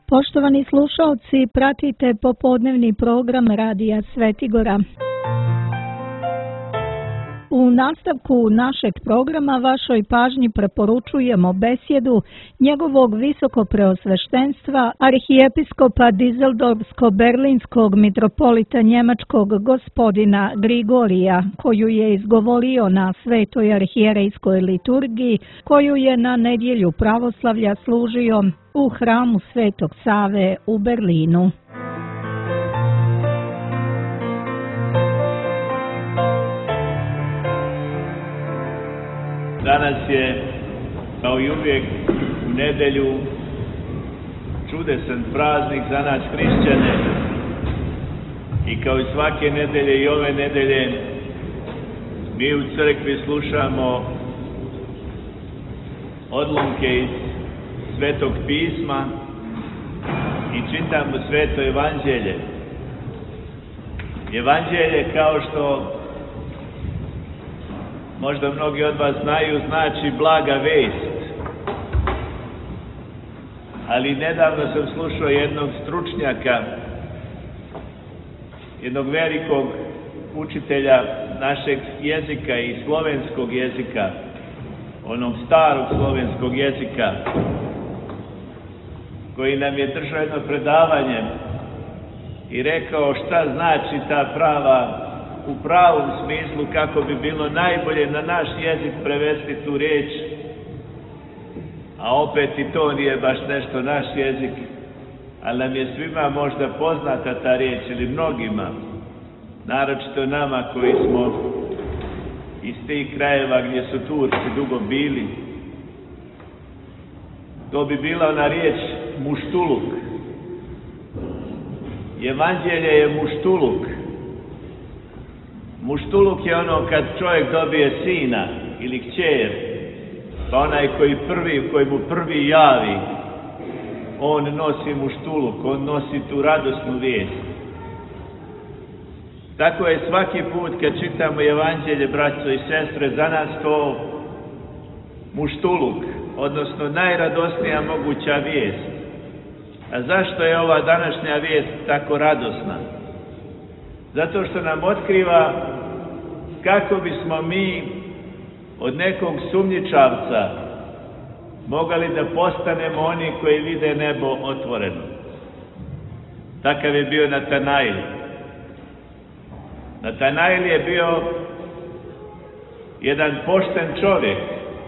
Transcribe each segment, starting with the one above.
Poštovani slušalci, pratite popodnevni program Radija Svetigora. U nastavku našeg programa vašoj pažnji preporučujemo besjedu njegovog visokopreosveštenstva arhijepiskopa Dizeldorfsko-berlinskog mitropolita njemačkog gospodina Grigorija, koju je izgovorio na svetoj arhijerejskoj liturgiji, koju je na nedjelju pravoslavlja služio u hramu Svetog Save u Berlinu. Danas je, kao i uvijek, u nedjelju čudesan praznik za nas hrišćane i kao i svake nedjelje i ove nedjelje mi u crkvi slušamo odlomke iz Svetog pisma i čitamo Sveto evanđelje. Evanđelje, kao što možda mnogi od vas znaju, znači blaga vest. Ali nedavno sam slušao jednog stručnjaka, jednog velikog učitelja našeg jezika i slovenskog jezika, onog starog slovenskog jezika, koji nam je držao jedno predavanje i rekao šta znači ta prava, u pravom smislu, kako bi bilo najbolje na naš jezik prevesti tu riječ, a opet i to nije baš nešto naš jezik, ali nam je svima možda poznata ta riječ, ili mnogima, naročito nama koji smo iz tih krajeva gdje su Turci dugo bili. To bi bila ona riječ muštuluk. Evanđelje je muštuluk. Muštuluk je ono kad čovjek dobije sina ili kćer, pa onaj koji mu prvi javi, on nosi muštuluk, on nosi tu radosnu vijest. Tako je svaki put kad čitamo evanđelje, braćo i sestre, za nas to muštuluk, odnosno najradosnija moguća vijest. A zašto je ova današnja vijest tako radosna? Zato što nam otkriva kako bismo mi od nekog sumnjičavca mogli da postanemo oni koji vide nebo otvoreno. Takav je bio Natanail. Natanail je bio jedan pošten čovjek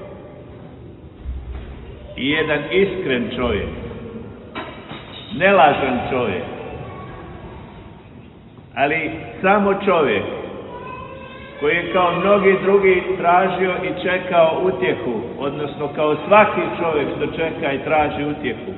i jedan iskren čovjek, nelažan čovjek, ali samo čovjek koji je kao mnogi drugi tražio i čekao utjehu, odnosno kao svaki čovjek što čeka i traži utjehu.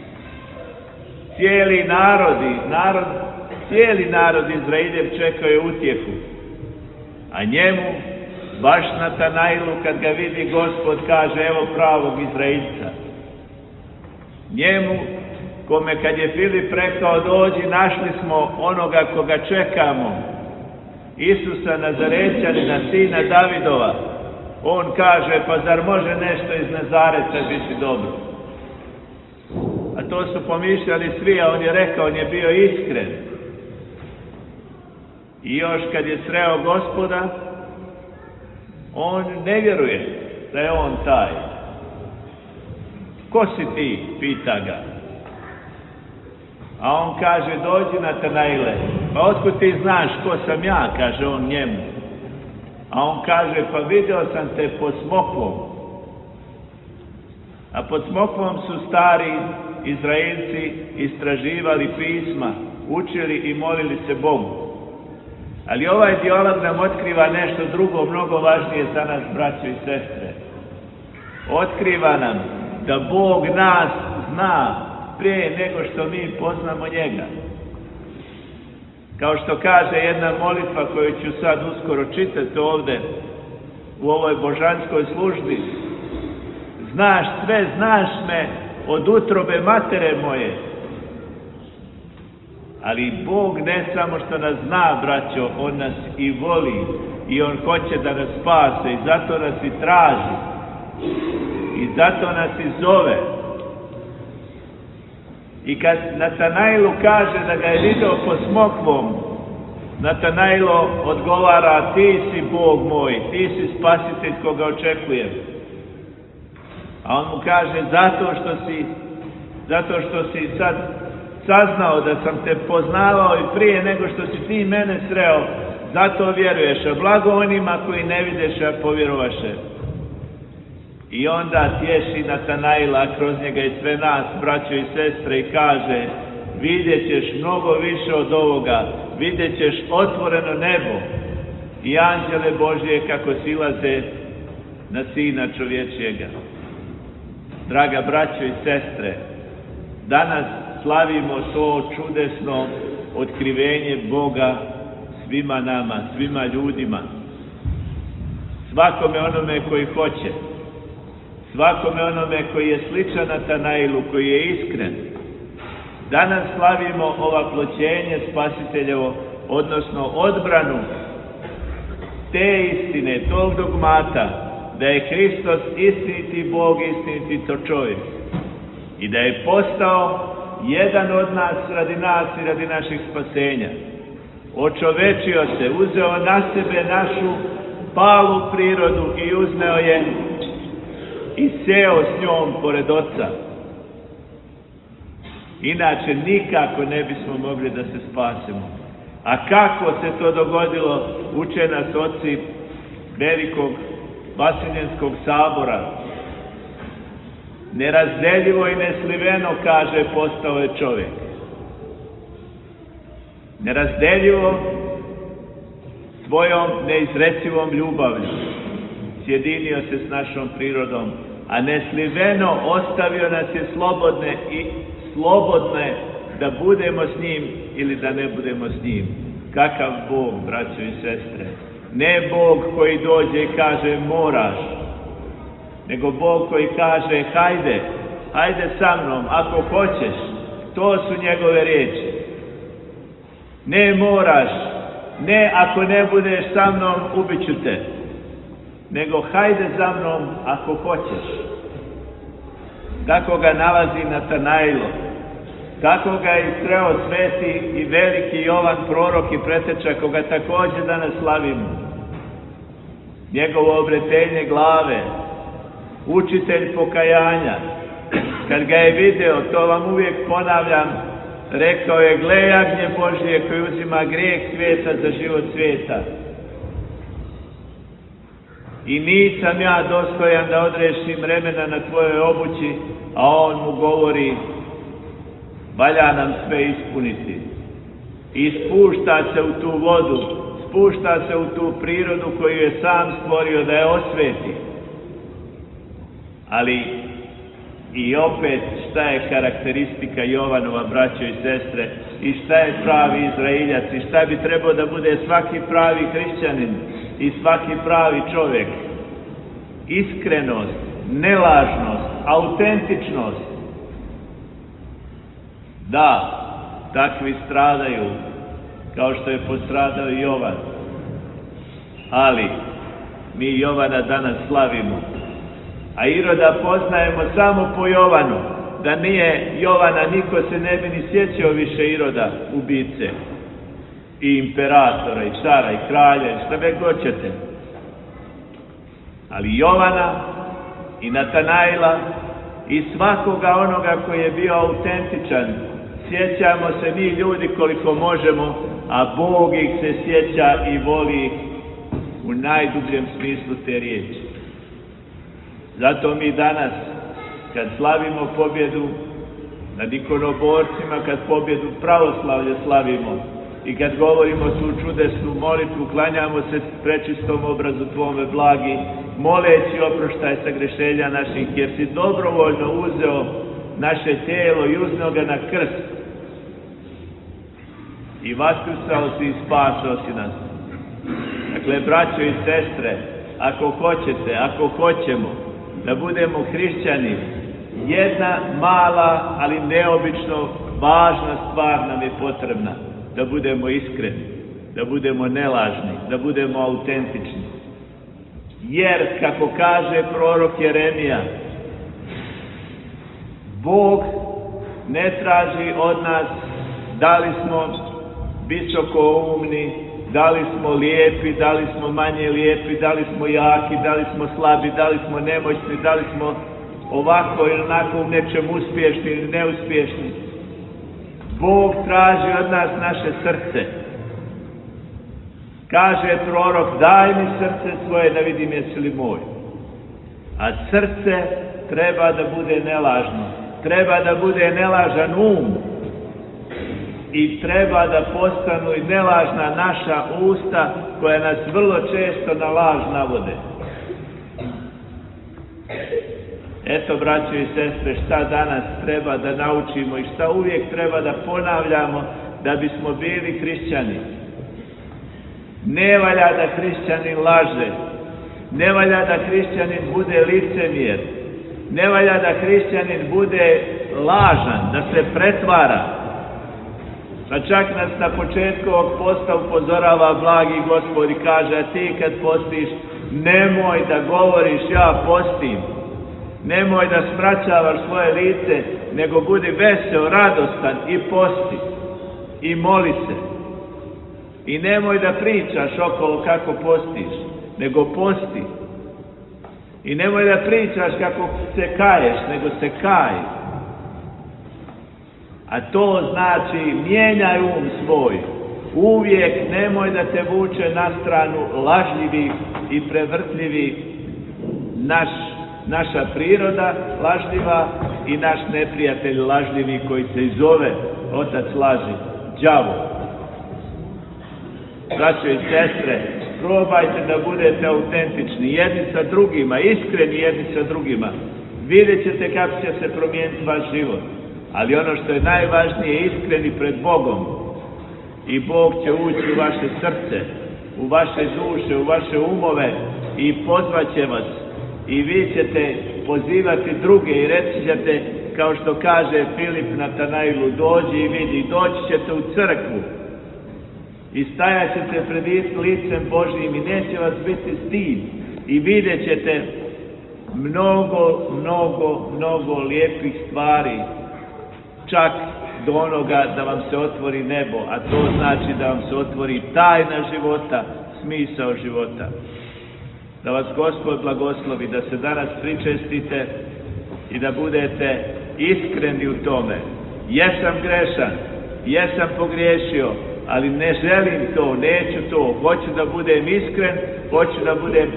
Cijeli narod Izraeljev čekao je utjehu, a njemu, baš Natanailu, kad ga vidi Gospod, kaže evo pravog Izraelca. Njemu, kome kad je Filip rekao dođi, našli smo onoga koga čekamo, Isusa Nazarećanina, sina Davidova, on kaže pa zar može nešto iz Nazareta biti dobro? A to su pomišljali svi, a on je rekao, on je bio iskren. I još kad je sreo Gospoda, on ne vjeruje da je on taj. Ko si ti? Pita ga. A on kaže, dođi Natanaile. Pa otkud ti znaš ko sam ja, kaže on njemu. A on kaže, pa vidio sam te pod smokvom. A pod smokvom su stari Izraelci istraživali pisma, učili i molili se Bogu. Ali ovaj dijalog nam otkriva nešto drugo, mnogo važnije za nas, braćo i sestre. Otkriva nam da Bog nas zna prije nego što mi poznamo njega. Kao što kaže jedna molitva koju ću sad uskoro čitati ovdje u ovoj božanskoj službi. Znaš sve, znaš me od utrobe matere moje. Ali Bog ne samo što nas zna, braćo, on nas i voli i on hoće da nas spase i zato nas i traži i zato nas i zove. I kad Natanailu kaže da ga je vidio po smokvom, Natanailo odgovara: ti si Bog moj, ti si spasitelj koga očekujem. A on mu kaže: zato što si sad saznao da sam te poznavao i prije nego što si ti mene sreo, zato vjeruješ, a blago onima koji ne videš, a povjerovaše. I onda tješi Natanaila kroz njega i sve nas, braćo i sestre, i kaže: vidjet ćeš mnogo više od ovoga, vidjet ćeš otvoreno nebo i anđele Božje kako silaze na Sina čovječjega. Draga braćo i sestre, danas slavimo to čudesno otkrivenje Boga svima nama, svima ljudima, svakome onome koji hoće, svakome onome koji je sličan Natanailu, koji je iskren. Danas slavimo ovaploćenje Spasiteljevo, odnosno odbranu te istine, tog dogmata, da je Hristos istiniti Bog, istiniti to čovjek. I da je postao jedan od nas i radi naših spasenja. Očovečio se, uzeo na sebe našu palu prirodu i uzneo je i seo s njom pored Oca. Inače nikako ne bismo mogli da se spasemo. A kako se to dogodilo, uče nas oci velikog Vasiljenskog sabora. Nerazdeljivo i nesliveno, kaže, postao je čovjek. Nerazdeljivo svojom neizrecivom ljubavlju sjedinio se s našom prirodom, a nesliveno ostavio nas je slobodne da budemo s njim ili da ne budemo s njim. Kakav Bog, braćo i sestre! Ne Bog koji dođe i kaže moraš, nego Bog koji kaže hajde sa mnom ako hoćeš. To su njegove riječi. Ne moraš, ne ako ne budeš sa mnom ubit ću te, nego hajde za mnom ako hoćeš. Tako ga nalazi Natanailo, tako ga je sreo sveti i veliki Jovan prorok i preteča, koga također danas slavimo. Njegovo obretenje glave, učitelj pokajanja, kad ga je video, to vam uvijek ponavljam, rekao je: gle jagnje Božje koji uzima grijeh svijeta za život svijeta. I nisam ja dostojan da odrešim remena na tvojoj obući, a on mu govori: valja nam sve ispuniti. I spušta se u tu vodu, spušta se u tu prirodu koju je sam stvorio da je osveti. Ali i opet, šta je karakteristika Jovanova, braćo i sestre, i šta je pravi Izraeljac, i šta bi trebao da bude svaki pravi hrišćanin i svaki pravi čovjek? Iskrenost, nelažnost, autentičnost. Da, takvi stradaju, kao što je postradao i Jovan. Ali mi Jovana danas slavimo, a Iroda poznajemo samo po Jovanu. Da nije Jovana, niko se ne bi ni sjećao više Iroda, ubice i imperatora i cara i kralja i šta već hoćete. Ali Jovana i Natanaila i svakoga onoga koji je bio autentičan sjećamo se mi ljudi koliko možemo, a Bog ih se sjeća i voli u najdubljem smislu te riječi. Zato mi danas, kad slavimo pobjedu nad ikonoborcima, kad pobjedu pravoslavlja slavimo i kad govorimo tu čudesnu molitvu, klanjamo se prečistom obrazu Tvome blagi, moleći oproštaj sagrešenja naših, jer si dobrovoljno uzeo naše tijelo i uzneo ga na krst i vaskrcao si i spasao si nas. Dakle, braćo i sestre, ako hoćete, ako hoćemo da budemo hrišćani, jedna mala, ali neobično važna stvar nam je potrebna: da budemo iskreni, da budemo nelažni, da budemo autentični. Jer, kako kaže prorok Jeremija, Bog ne traži od nas da li smo visoko umni, da li smo lijepi, da li smo manje lijepi, da li smo jaki, da li smo slabi, da li smo nemoćni, da li smo ovako ili onako u nečem uspješni ili neuspješni. Bog traži od nas naše srce. Kaže prorok, daj mi srce svoje da vidim jesi li moj. A srce treba da bude nelažno. Treba da bude nelažan um. I treba da postanu i nelažna naša usta koja nas vrlo često na laž navode. Eto, braćo i sestre, šta danas treba da naučimo i šta uvijek treba da ponavljamo da bismo bili hrišćani. Ne valja da hrišćanin laže, ne valja da hrišćanin bude licemjer, ne valja da hrišćanin bude lažan, da se pretvara. Pa čak nas na početku ovog posta upozorava blagi Gospod i kaže, a ti kad postiš, nemoj da govoriš ja postim, nemoj da smračavaš svoje lice, nego budi veseo, radostan i posti i moli se. I nemoj da pričaš okolo kako postiš, nego posti. I nemoj da pričaš kako se kaješ, nego se kaj. A to znači mijenjaj um svoj. Uvijek nemoj da te vuče na stranu lažljivih i prevrtljivih naša priroda lažljiva i naš neprijatelj lažljivi koji se i zove otac laži, đavo. Braćo i sestre, probajte da budete autentični jedni sa drugima, iskreni jedni sa drugima. Vidjet ćete kako će se promijeniti vaš život. Ali ono što je najvažnije, iskreni pred Bogom. I Bog će ući u vaše srce, u vaše duše, u vaše umove i pozvaće vas. I vi ćete pozivati druge i reći ćete, kao što kaže Filip Natanailu, dođi i vidi, doći ćete u crkvu. I stajat ćete pred licem Božjim i neće vas biti stid. I vidjet ćete mnogo lijepih stvari. Čak do onoga da vam se otvori nebo, a to znači da vam se otvori tajna života, smisao života. Da vas Gospod blagoslovi, da se danas pričestite i da budete iskreni u tome. Jesam grešan, jesam pogriješio, ali ne želim to, neću to. Hoću da budem iskren, hoću da budem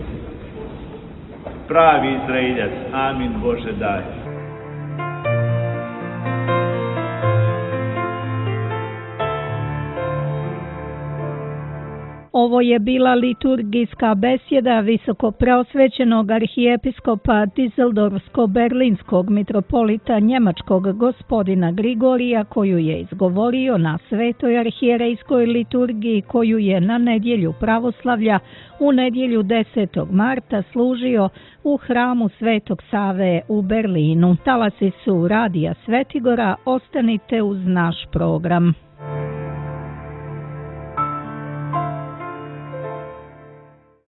pravi Izraeljac. Amin, Bože daj. Ovo je bila liturgijska besjeda visokopreosvećenog arhijepiskopa Dizeldorfsko-berlinskog mitropolita njemačkog gospodina Grigorija, koju je izgovorio na svetoj arhijerejskoj liturgiji koju je na nedjelju pravoslavlja u nedjelju 10. marta služio u hramu Svetog Save u Berlinu. Talasi su Radija Svetigora, ostanite uz naš program.